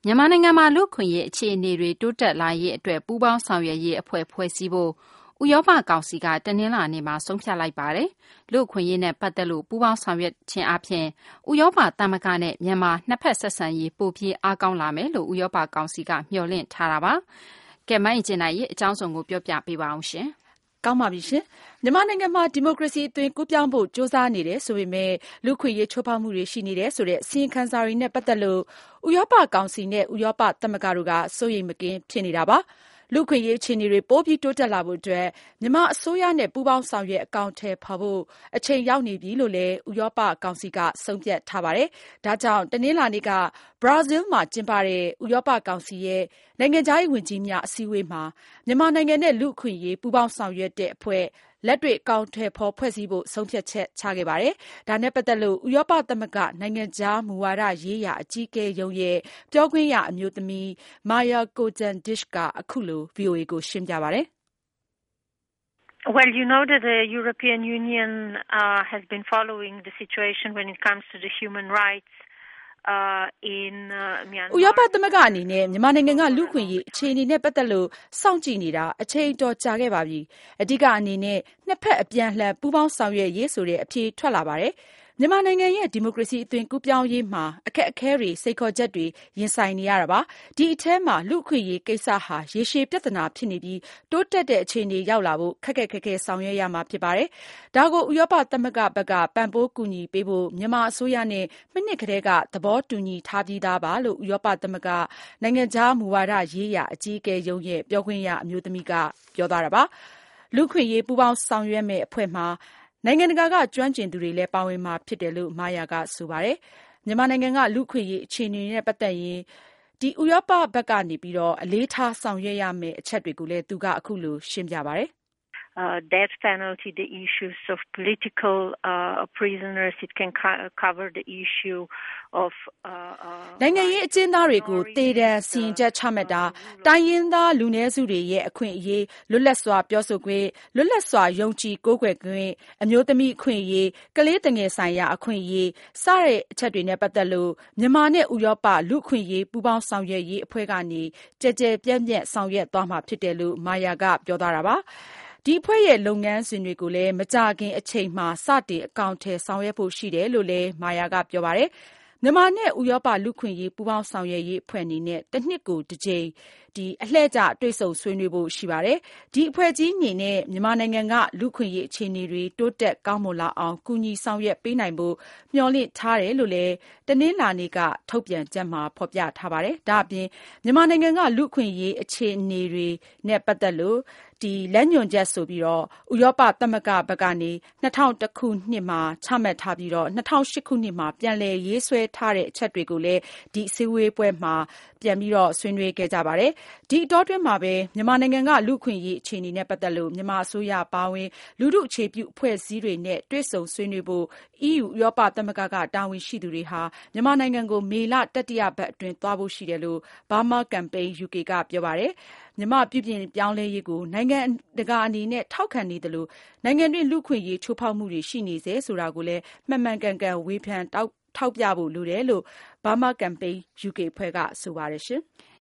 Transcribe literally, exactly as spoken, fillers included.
မြန်မာနိုင်ငံမှာလူ့အခွင့်အရေးအခြေအနေတွေတိုးတက်လာရေးအတွက်ပူးပေါင်းဆောင်ရွက်ရေးအဖွဲ့ဖွဲ့စည်းဖို့ဥရောပကောင်စီကတနင်္လာနေ့မှာဆုံးဖြတ်လိုက်ပါတယ်။လူ့အခွင့်အရေးနဲ့ပတ်သက်လို့ပူးပေါင်းဆောင်ရွက်ခြင်းအပြင်ဥရောပသမဂ္ဂနဲ့မြန်မာနှစ်ဖက်ဆက်ဆံရေးပိုပြီးအားကောင်းလာမယ်လို့ဥရောပကောင်စီကမျှော်လင့်ထားတာပါ။ကဲမိုင်းကျင်နိုင်ရဲ့အကြောင်းစုံကိုပြောပြပေးပါအောင်ရှင်။ကောင်းပါပြီရှင်။မြန်မာနိုင်ငံမှာဒီမိုကရေစီအသွင်ကူးပြောင်းဖို့ကြိုးစားနေတယ်ဆိုပေမဲ့လူ့ခွင့်ရေးချိုးဖောက်မှုတွေရှိနေတယ်ဆိုတဲ့အစီရင်ခံစာတွေနဲ့ပတ်သက်လို့ဥရောပကောင်စီနဲ့ဥရောပသမဂ္ဂတို့ကစိုးရိမ်မကင်းဖြစ်နေတာပါ။လူ့ခွင့်ရေးအခြေအနေတွေပိုပြီးတိုးတက်လာဖို့အတွက်မြန်မာအစိုးရနဲ့ပူးပေါင်းဆောင်ရွက်အကောင့်ထဲဖော်ဖို့အချိန်ရောက်နေပြီလို့လည်းဥရောပကောင်စီကဆုံးဖြတ်ထားပါတယ်။ဒါကြောင့်တနင်္လာနေ့ကဘရာဇီးမှာကျင်းပတဲ့ဥရောပကောင်စီရဲ့နိုင်ငံခြားရေးဝန်ကြီးများအစည်းအဝေးမှာမြန်မာနိုင်ငံနဲ့လူ့အခွင့်ရေးပူးပေါင်းဆောင်ရွက်တဲ့အဖွဲ့လက်တွေ့အကောင့်ထဲဖော်ဖွဲ့စည်းဖို့ဆုံးဖြတ်ချက်ချခဲ့ပါတယ်။ဒါနဲ့ပတ်သက်လို့ဥရောပသမဂ္ဂနိုင်ငံခြားမူဝါဒရေးရာအကြီးအကဲရုံးရဲ့ပြောခွင့်ရအမျိုးသမီး Maja Kojtandic ကအခုလို ဗွီအိုအေကိုရှင်းပြပါတယ်။ Well, you know that the European Union uh, has been following the situation when it comes to the human rights uh, in uh, Myanmar. ဥရောပသမဂ္ဂအနေနဲ့မြန်မာနိုင်ငံကလူ့အခွင့်အရေးအခြေအနေနဲ့ပတ်သက်လို့စောင့်ကြည့်နေတာအချိန်တော်ကြာခဲ့ပါပြီ။အဓိကအနေနဲ့နှစ်ဖက်အပြန်အလှန်ပူးပေါင်းဆောင်ရွက်ရေးဆိုတဲ့အဖြေထွက်လာပါတယ်။မြန်မာနိုင်ငံရဲ့ဒီမိုကရေစီအသွင်ကူးပြောင်းရေးမှာအခက်အခဲတွေစိန်ခေါ်ချက်တွေရင်ဆိုင်နေရတာပါ။ဒီအထဲမှာလူ့အခွင့်အရေးကိစ္စဟာရေရှည်ပြဿနာဖြစ်နေပြီးတိုးတက်တဲ့အခြေအနေရောက်လာဖို့ခက်ခက်ခဲခဲဆောင်ရွက်ရမှာဖြစ်ပါတယ်။ဒါကိုဥရောပသမဂ္ဂဘက်ကပံ့ပိုးကူညီပေးဖို့မြန်မာအစိုးရနဲ့မနှစ်ကတည်းကသဘောတူညီထားပြီးသားပါလို့ဥရောပသမဂ္ဂနိုင်ငံခြားမူဝါဒရေးရာအကြီးအကဲရုံးရဲ့ပြောခွင့်ရအမျိုးသမီးကပြောသွားတာပါ။လူ့အခွင့်အရေးပူးပေါင်းဆောင်ရွက်မယ့်အဖွဲ့မှာနိုင်ငံတကာကကျွမ်းကျင်သူတွေလည်းပါဝင်မှာဖြစ်တယ်လို့မာယာကဆိုပါတယ်။မြန်မာနိုင်ငံကလူ့အခွင့်အရေးအခြေအနေနဲ့ပတ်သက်ရင်ဒီဥရောပဘက်ကနေပြီးတော့အလေးထားဆောင်ရွက်ရမယ့်အချက်တွေကိုလည်းသူကအခုလိုရှင်းပြပါတယ်။ Uh, death penalty, the issues of political uh, prisoners, it can co- cover the issue of နိုင်ငံရေးအကျဉ်းသားတွေကိုတေတံစီရင်ချက်ချမှတ်တာတိုင်းရင်းသားလူနည်းစုတွေရဲ့အခွင့်အရေးလွတ်လပ်စွာပြောဆိုခွင့်လွတ်လပ်စွာယုံကြည်ကိုးကွယ်ခွင့်အမျိုးသမီးအခွင့်အရေးကလေးတငယ်ဆိုင်ရာအခွင့်အရေးစတဲ့အချက်တွေနဲ့ပတ်သက်လို့မြန်မာနဲ့ဥရောပလူ့အခွင့်အရေးပူးပေါင်းဆောင်ရွက်ရေးအဖွဲ့ကနေကြည်ကြဲပြန့်ပြန့်ဆောင်ရွက်သွားမှာဖြစ်တယ်လို့မာယာကပြောသွားတာပါ။ဒီအဖွဲ့ရဲ့လုပ်ငန်းစဉ်တွေကိုလည်းမကြာခင်အချိန်မှာစတင်အကောင့်ထဲဆောင်ရွက်ဖို့ရှိတယ်လို့လည်းမာယာကပြောပါတယ်။မြန်မာနဲ့ဥရောပလူ့ခွင့်ရေးပူးပေါင်းဆောင်ရွက်ရေးအဖွဲ့အနေနဲ့တစ်နှစ်ကိုတစ်ကြိမ်ဒီအလှည့်ကျတွေ့ဆုံဆွေးနွေးဖို့ရှိပါတယ်။ဒီအဖွဲ့ကြီးအနေနဲ့မြန်မာနိုင်ငံကလူ့ခွင့်ရေးအခြေအနေတွေတိုးတက်ကောင်းမွန်လာအောင်ကူညီဆောင်ရွက်ပေးနိုင်ဖို့မျှော်လင့်ထားတယ်လို့လည်းတနင်္လာနေ့ကထုတ်ပြန်ချက်မှာဖော်ပြထားပါတယ်။ဒါအပြင်မြန်မာနိုင်ငံကလူ့ခွင့်ရေးအခြေအနေတွေနဲ့ပတ်သက်လို့ဒီလက်ညွန်ချက်ဆိုပြီးတော့ဥရောပသမဂ္ဂဘက်ကနေ၂၀၀၁ခုနှစ်မှာချမှတ်ထားပြီးတော့၂၀၀၈ခုနှစ်မှာပြန်လည်ရေးဆွဲထားတဲ့အချက်တွေကိုလည်းဒီအစည်းအဝေးပွဲမှာပြန်ပြီးတော့ဆွေးနွေးခဲ့ကြပါတယ်။ဒီအတောအတွင်းမှာပဲမြန်မာနိုင်ငံကလူ့ခွင့်ရေးအခြေအနေနဲ့ပတ်သက်လို့မြန်မာအစိုးရပါဝင်လူထုအခြေပြုအဖွဲ့အစည်းတွေနဲ့တွေ့ဆုံဆွေးနွေးဖို့ အီးယူ ဥရောပသမဂ္ဂကတာဝန်ရှိသူတွေဟာမြန်မာနိုင်ငံကိုမေလတတိယပတ်အတွင်းသွားဖို့ရှိတယ်လို့ Burma Campaign ယူ ကေ ကပြောပါတယ်။မြန်မာပြုပြင်ပြောင်းလဲရေးကိုနိုင်ငံတကာအနေနဲ့ထောက်ခံနေတယ်လို့နိုင်ငံတွင်းလူ့ခွင့်ရေးချိုးဖောက်မှုတွေရှိနေစေဆိုတာကိုလည်းမှန်မှန်ကန်ကန်ဝေဖန်တောက်ထောက်ပြဖို့လိုတယ်လို့ Burma Campaign ယူ ကေ အဖွဲ့ကဆိုပါတယ်ရှင်။